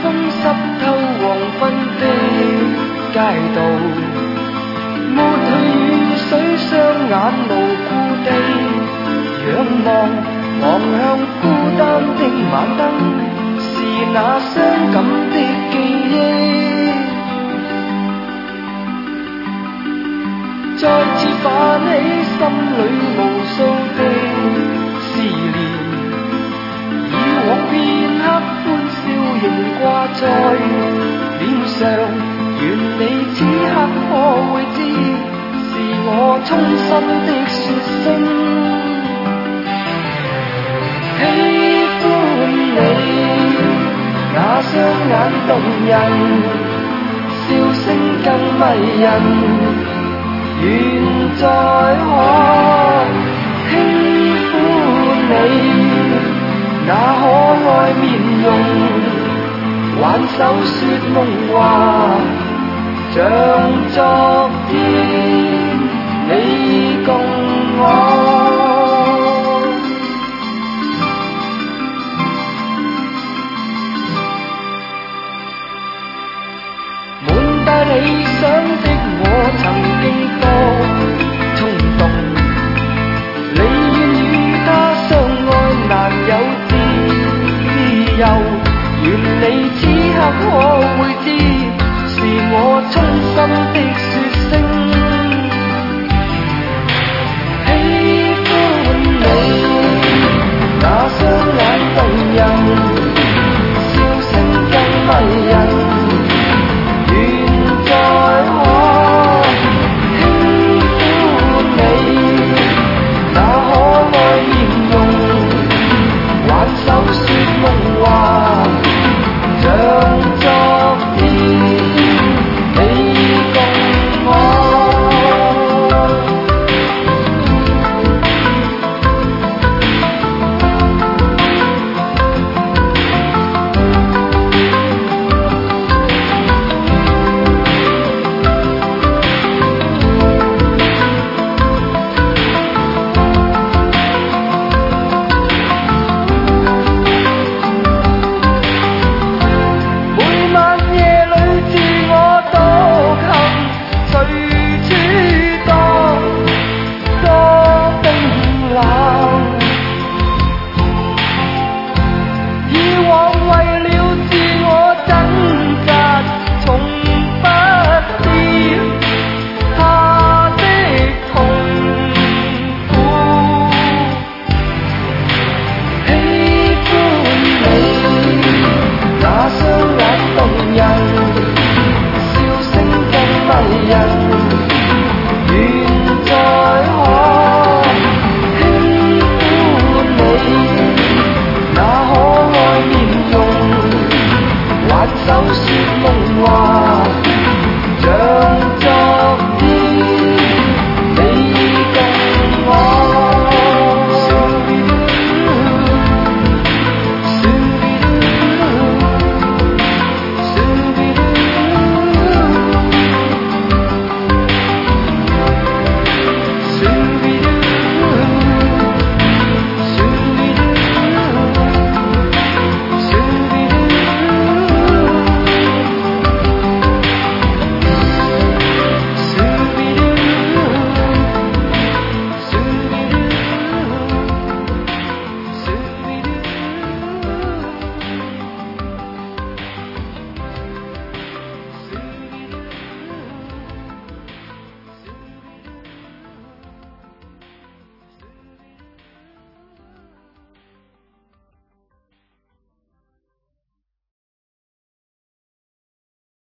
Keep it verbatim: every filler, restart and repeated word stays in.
风湿透黃昏的街道，抹去雨水，雙眼無故地仰望，望向孤單的晚燈，是那傷感的記憶，再次泛起心裏無數的思念，以往片刻歡笑仍掛在臉上，願你此刻可會知，是我衷心的說聲喜歡你，那雙眼動人，笑聲更迷人，願再可輕撫你那可愛面容，挽手說夢話，像昨天你共我。滿帶理想的我曾經多衝動，你願與他相愛難有自由，願你此刻可會知，是我衷心的說聲喜歡你，那雙眼動人，笑聲更迷人。